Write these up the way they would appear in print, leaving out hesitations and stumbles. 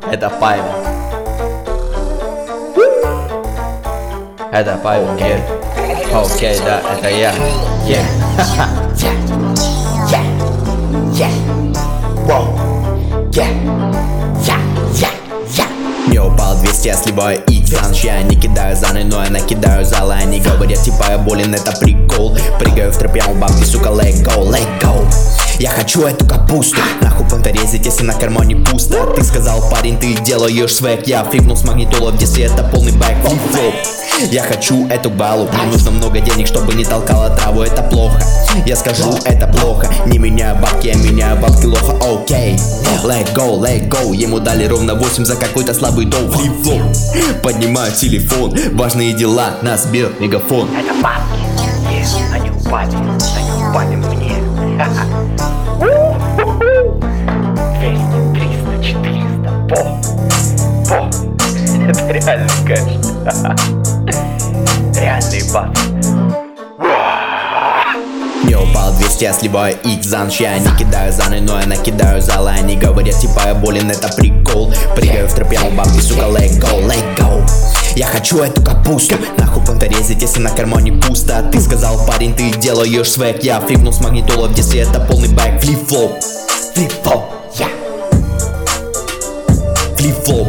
Это Пайва. Это Пайва, окей, да, это я. Не упал 200, я сливаю икс. Я не кидаю заны, но я накидаю залы. Они говорят, типа я болен, это прикол. Прыгаю в тропе, у бабки, сука, let go. Я хочу эту капусту. Нахуй понторезить, если на кармане пусто. Ты сказал, парень, ты делаешь свек. Я флипнул с магнитола в детстве, это полный бэк. Флип-флоп. Я хочу эту балу. Мне нужно много денег, чтобы не толкала траву. Это плохо, я скажу, это плохо. Не меняю бабки, я меняю бабки лоха. Окей, let go. Ему дали ровно 8 за какой-то слабый доу. Флип-флоп. Поднимаю телефон, важные дела, нас бьет мегафон. Это бабки, они упали мне. 200, 300, 400, по. Это реально кэш. Реальные бабки. Не упал 200, я сливаю икс за ночь. Я не кидаю заны, но я накидаю залы. Они говорят, типа я болен, это прикол. Прыгаю в тропе, у бабки, сука, let go. Я хочу эту капусту. Нахуй понторезить, если на кармане пусто. Ты сказал, парень, ты делаешь свек. Я флипнул с магнитола в детстве, это полный бэк. Флип-флоп. Флип-флоп. Флип-флоп.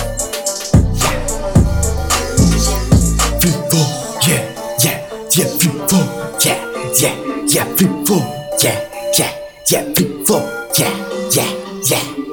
Flip-flop, yeah, flip-flop, yeah, flip-flop, yeah, flip-flop, yeah.